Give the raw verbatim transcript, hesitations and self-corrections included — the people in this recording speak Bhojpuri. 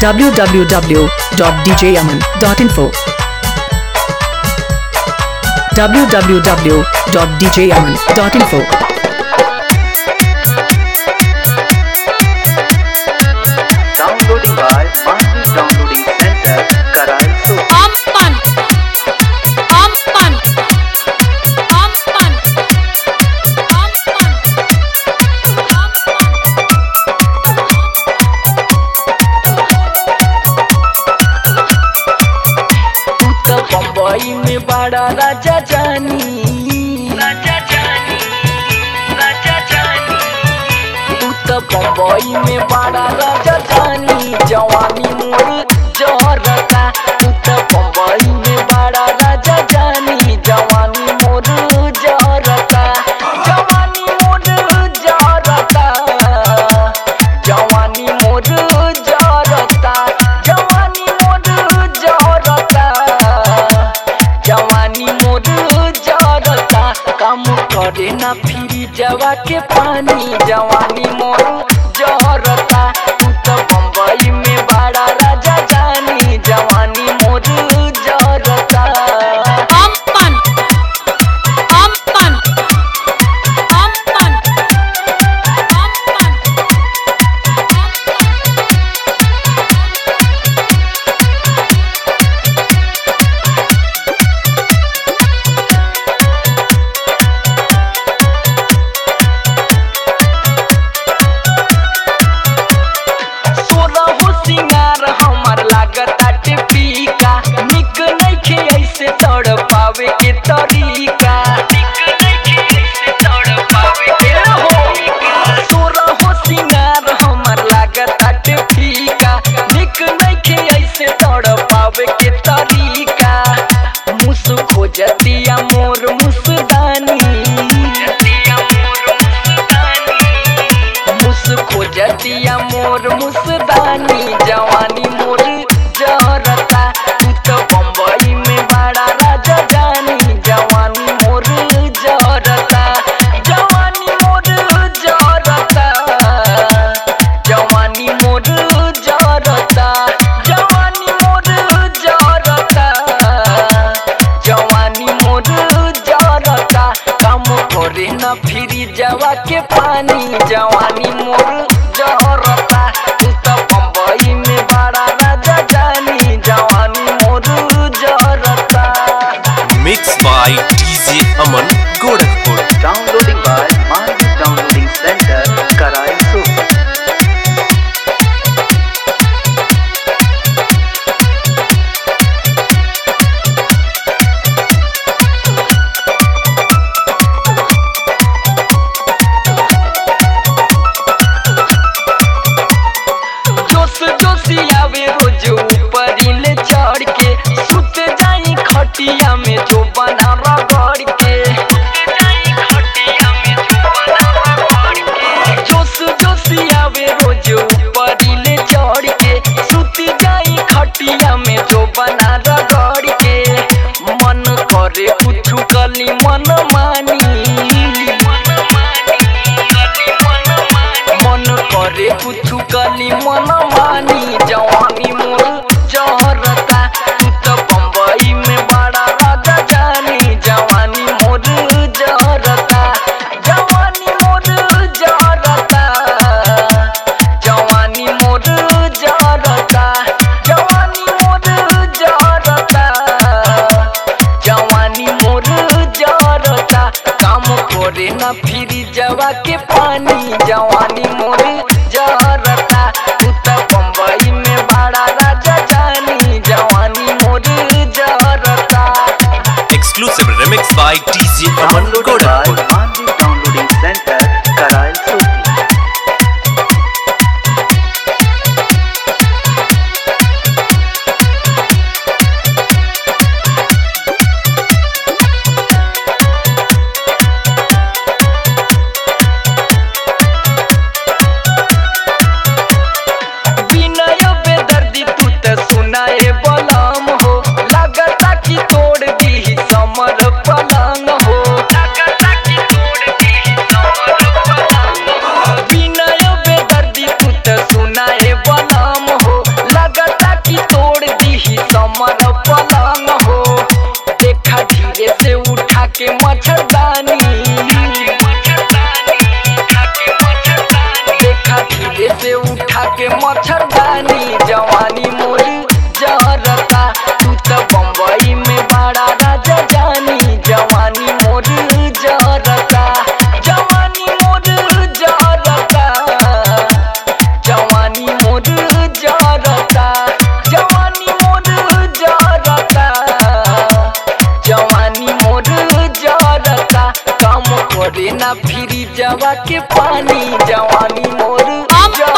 w w w dot d j aman dot info w w w dot d j aman dot info Downloading by Manju Downloading Center, Karai So. Ampan Ampan Ampan Ampan तू तो बम्बई में बड़ा राजा जानी राजा जानी राजा जानी तू तो बम्बई में बड़ा राजा जानी जवानी मोर जरता तू तो बम्बई में बड़ा राजा जानी जवानी मोर जरता जवानी मोर जरता जवानी मोर जरता जवानी मोर जरता जवानी मोर जरता काम करे ना फिर जवा के पानी जवानी मोर जरता तू तो बम्बई में बड़ा राजा जानी जवानी मोर जरता Ampan Ampan Ampan Ampan सोना हो सिंगार हमार लागताटे फीका निक नइखे ऐसे तड़ पावे के तरीका निक नइखे ऐसे तड़ पावे के हो सोना हो सिंगार हमार लागताटे फीका निक नइखे ऐसे तड़ पावे के तरीका मुस खोजतिया मोर मुसदानी मुस खोजतिया मोर मुसदानी जवानी मोर जरता तू तो बम्बई में बड़ा राजा जानी जवानी मोर जरता जवानी मोर जरता जवानी मोर जरता जवानी मोर जरता जवानी मोर जरता काम करे ना फिरी जवा के पानी जवानी मोर जरता तू तो बम्बई में बड़ा राजा जानी जवानी मोर जरता Mixed by D J Aman Gorakhpur. Downloading by Manju Downloading Center, Karai So. जोश जोशी आवे रोज ऊपर ले चढ़ के सुत जाई खटिया में जो बना रगड़ के जोश जोशी आवे रोज ऊपर ले चढ़ के सुत जाई खटिया में जो बना रगड़ के मन करे कुछ कली मन मानी मन करे कुछ कली मन मानी जवानी मोर जरता तू तो बम्बई में बड़ा राजा जानी जवानी मोर जरता जवानी मोर जरता जवानी मोर जरता जवानी मोर जरता जवानी मोर जरता काम करे ना फिर जवा के पानी जवानी मोर जरता तू तो बम्बई में बड़ा राजा जानी जवानी मोर जरता Exclusive remix by D J Aman Downloading by Gorakhpur. Manju Downloading Center, Karai So. विनय बेदर्दी तू तो सुनाए बलम हो लगता कि तोड़ दी समर पलंग हो लगता कि तोड़ के मच्छरदानी जवानी मोर जरता तू तो बम्बई में बड़ा राजा जानी जवानी मोर जरता जवानी मोर जरता जवानी मोर जरता जवानी मोर जरता जवानी मोर जरता काम करे ना फिरी जवा के पानी जवानी मोर जरता